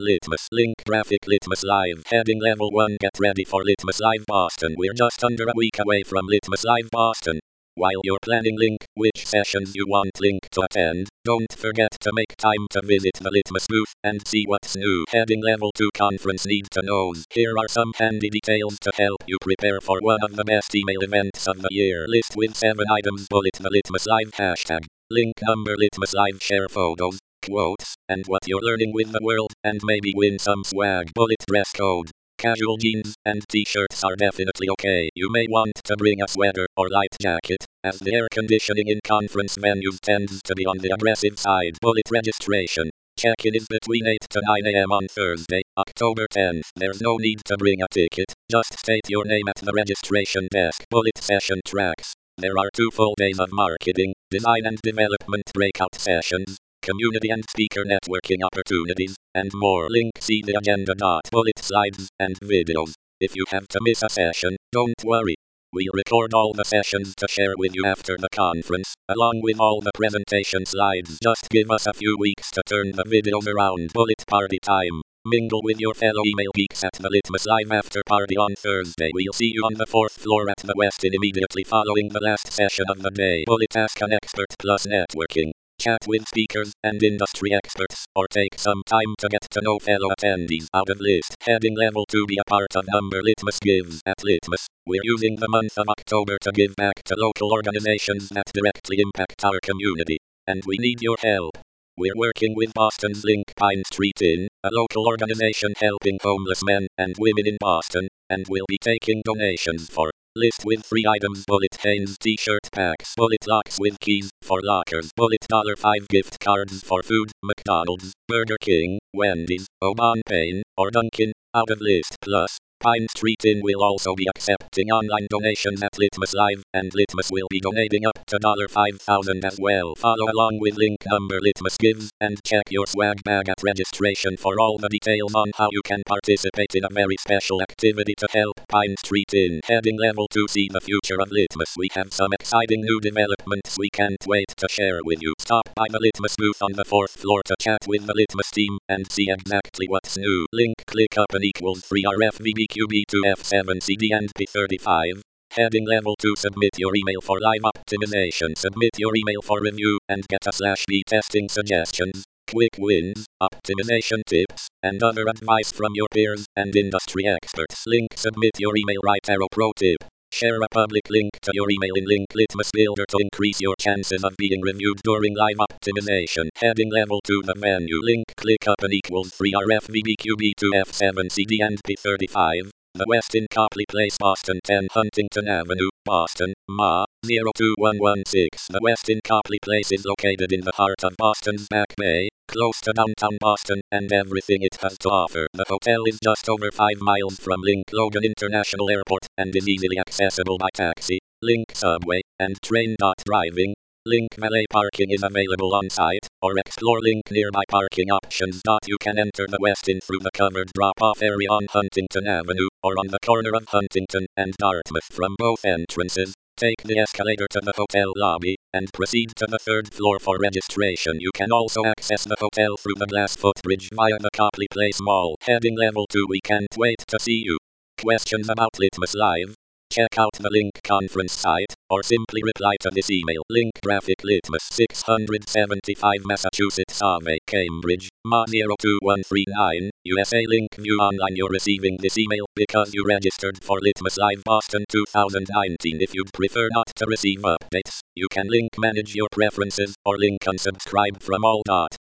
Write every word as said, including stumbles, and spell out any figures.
Litmus link graphic Litmus Live heading level one. Get ready for Litmus Live Boston. We're just under a week away from Litmus Live Boston. While you're planning link which sessions you want link to attend, don't forget to make time to visit the Litmus booth and see what's new. Heading level two conference need to knows. Here are some handy details to help you prepare for one of the best email events of the year. List with seven items. Bullet the Litmus Live hashtag. Link number Litmus Live. Share photos, quotes, and what you're learning with the world, and maybe win some swag. Bullet dress code. Casual jeans and t-shirts are definitely okay. You may want to bring a sweater or light jacket, as the air conditioning in conference venues tends to be on the aggressive side. Bullet registration. Check-in is between eight to nine a m on Thursday, October tenth. There's no need to bring a ticket, just state your name at the registration desk. Bullet session tracks. There are two full days of marketing, design and development breakout sessions, community and speaker networking opportunities, and more. Link see the agenda. Bullet slides and videos. If you have to miss a session, don't worry. We'll record all the sessions to share with you after the conference, along with all the presentation slides. Just give us a few weeks to turn the videos around. Bullet party time. Mingle with your fellow email geeks at the Litmus Live after party on Thursday. We'll see you on the fourth floor at the Westin immediately following the last session of the day. Bullet ask an expert plus networking. Chat with speakers and industry experts, or take some time to get to know fellow attendees. Out of list. Heading level two. Be a part of number Litmus gives. At Litmus, we're using the month of October to give back to local organizations that directly impact our community. And we need your help. We're working with Boston's Link Pine Street Inn, a local organization helping homeless men and women in Boston, and we'll be taking donations for list with three items. Bullet Hanes t-shirt packs. Bullet locks with keys for lockers. Bullet dollar five gift cards for food, McDonald's, Burger King, Wendy's, Oban Payne, or Dunkin'. Out of list. Plus, Pine Street Inn will also be accepting online donations at Litmus Live, and Litmus will be donating up to five thousand dollars as well. Follow along with link number Litmus gives, and check your swag bag at registration for all the details on how you can participate in a very special activity to help Pine Street Inn. Heading level two. See the future of Litmus. We have some exciting new developments we can't wait to share with you. Stop by the Litmus booth on the fourth floor to chat with the Litmus team and see exactly what's new. Link click up and equals three R F V B Q B two F seven C D and P thirty-five. Heading level two. Submit your email for live optimization. Submit your email for review and get a slash B testing suggestions, quick wins, optimization tips, and other advice from your peers and industry experts. Link submit your email. Right arrow pro tip. Share a public link to your email in Link Litmus Builder to increase your chances of being reviewed during live optimization. Heading level two. The menu. Link click up and equals three R F V B Q B two F seven C D and P thirty-five. The Westin Copley Place, Boston ten Huntington Avenue, Boston, Ma. zero two one one six. The Westin Copley Place is located in the heart of Boston's Back Bay, close to downtown Boston and everything it has to offer. The hotel is just over five miles from Link Logan International Airport and is easily accessible by taxi, Link subway, and train. Driving. Link valet parking is available on site, or explore Link nearby parking options. You can enter the Westin through the covered drop-off area on Huntington Avenue, or on the corner of Huntington and Dartmouth from both entrances. Take the escalator to the hotel lobby, and proceed to the third floor for registration. You can also access the hotel through the glass footbridge via the Copley Place Mall. Heading level two. We can't wait to see you. Questions about Litmus Live? Check out the Link conference site, or simply reply to this email. Link graphic Litmus six seventy-five Massachusetts Ave, Cambridge, M A zero two one three nine, U S A. Link view online. You're receiving this email because you registered for Litmus Live Boston two thousand nineteen. If you'd prefer not to receive updates, you can link manage your preferences or link unsubscribe from all.